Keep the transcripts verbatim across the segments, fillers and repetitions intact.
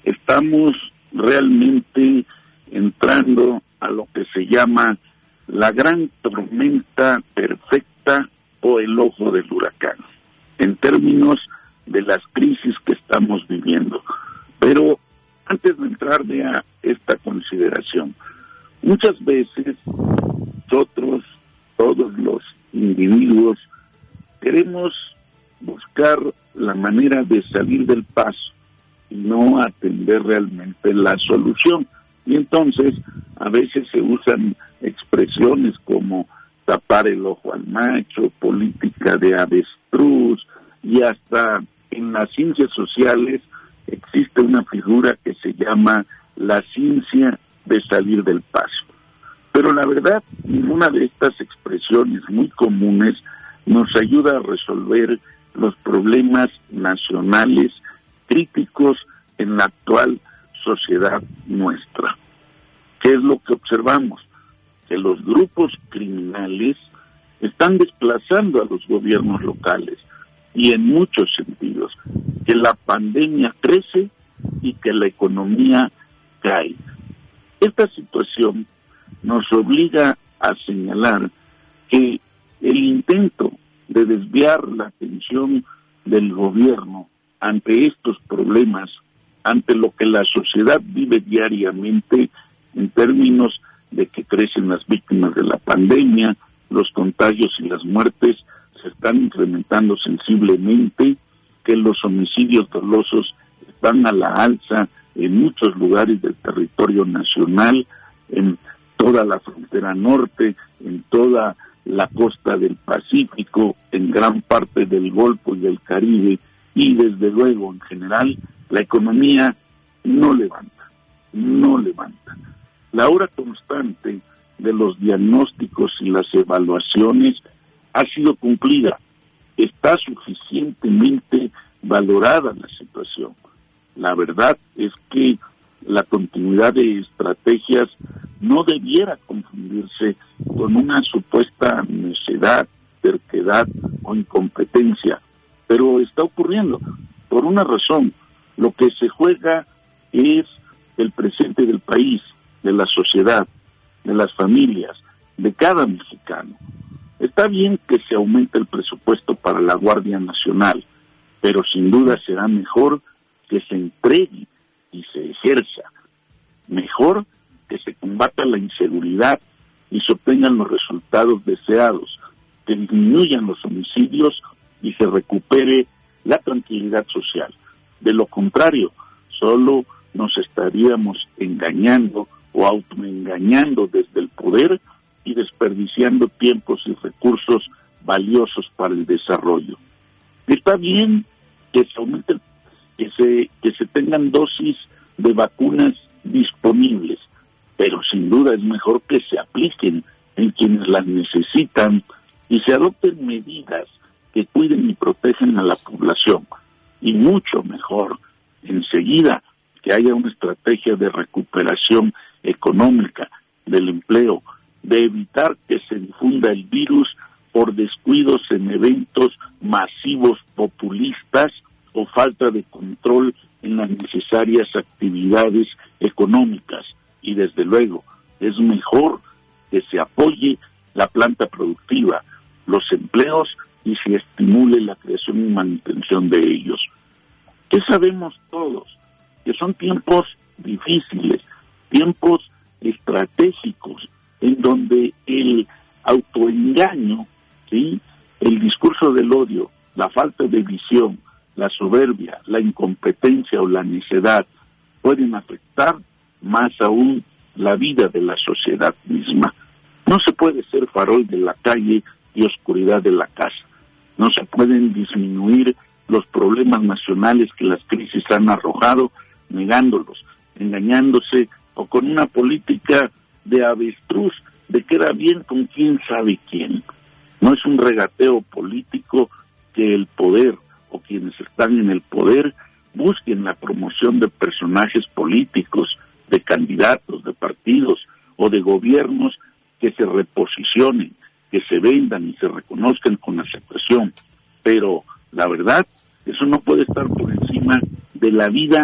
estamos realmente entrando a lo que se llama la gran tormenta perfecta o el ojo del huracán, en términos de las crisis que estamos viviendo. Pero antes de entrar a esta consideración, muchas veces nosotros, todos los individuos, queremos buscar la manera de salir del paso y no atender realmente la solución. Y entonces a veces se usan expresiones como tapar el ojo al macho, política de avestruz, y hasta en las ciencias sociales existe una figura que se llama la ciencia de salir del paso. Pero la verdad, ninguna de estas expresiones muy comunes nos ayuda a resolver los problemas nacionales críticos en la actual sociedad nuestra. ¿Qué es lo que observamos? Que los grupos criminales están desplazando a los gobiernos locales, y en muchos sentidos, que la pandemia crece y que la economía cae. Esta situación nos obliga a señalar que el intento de desviar la atención del gobierno ante estos problemas, ante lo que la sociedad vive diariamente en términos de que crecen las víctimas de la pandemia, los contagios y las muertes se están incrementando sensiblemente, que los homicidios dolosos están a la alza en muchos lugares del territorio nacional, en toda la frontera norte, en toda la costa del Pacífico, en gran parte del Golfo y del Caribe, y desde luego en general la economía no levanta, no levanta. La hora constante de los diagnósticos y las evaluaciones ha sido cumplida. Está suficientemente valorada la situación. La verdad es que la continuidad de estrategias no debiera confundirse con una supuesta necedad, terquedad o incompetencia, pero está ocurriendo por una razón. Lo que se juega es el presente del país, de la sociedad, de las familias, de cada mexicano. Está bien que se aumente el presupuesto para la Guardia Nacional, pero sin duda será mejor que se entregue y se ejerza. Mejor que se combata la inseguridad y se obtengan los resultados deseados, que disminuyan los homicidios y se recupere la tranquilidad social. De lo contrario, solo nos estaríamos engañando o autoengañando desde el poder y desperdiciando tiempos y recursos valiosos para el desarrollo. Está bien que se aumente, que se, que se tengan dosis de vacunas disponibles, pero sin duda es mejor que se apliquen en quienes las necesitan y se adopten medidas que cuiden y protejan a la población. Y mucho mejor, enseguida, que haya una estrategia de recuperación económica, del empleo, de evitar que se difunda el virus por descuidos en eventos masivos populistas o falta de control en las necesarias actividades económicas. Y desde luego, es mejor que se apoye la planta productiva, los empleos y se estimule la creación y manutención de ellos. ¿Qué sabemos todos? Que son tiempos difíciles, tiempos estratégicos, en donde el autoengaño, ¿sí?, el discurso del odio, la falta de visión, la soberbia, la incompetencia o la necedad pueden afectar más aún la vida de la sociedad misma. No se puede ser farol de la calle y oscuridad de la casa. No se pueden disminuir los problemas nacionales que las crisis han arrojado negándolos, engañándose o con una política de avestruz, de queda bien con quién sabe quién. No es un regateo político que el poder o quienes están en el poder busquen la promoción de personajes políticos, de candidatos, de partidos o de gobiernos que se reposicionen, que se vendan y se reconozcan con aceptación. Pero la verdad, eso no puede estar por encima de la vida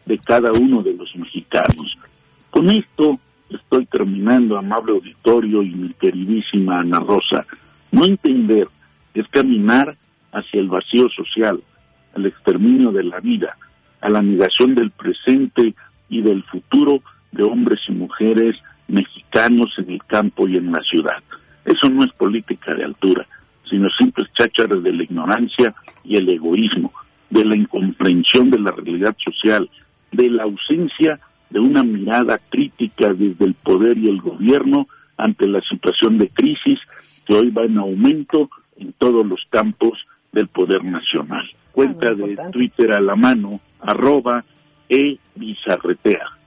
de cada uno de los mexicanos. Con esto estoy terminando, amable auditorio y mi queridísima Ana Rosa. No entender es caminar hacia el vacío social, al exterminio de la vida, a la negación del presente y del futuro de hombres y mujeres mexicanos en el campo y en la ciudad. Eso no es política de altura, sino simples chácharas de la ignorancia y el egoísmo, de la incomprensión de la realidad social, de la ausencia de una mirada crítica desde el poder y el gobierno ante la situación de crisis que hoy va en aumento en todos los campos del poder nacional. Cuenta de Twitter a la mano, arroba e bizarretea.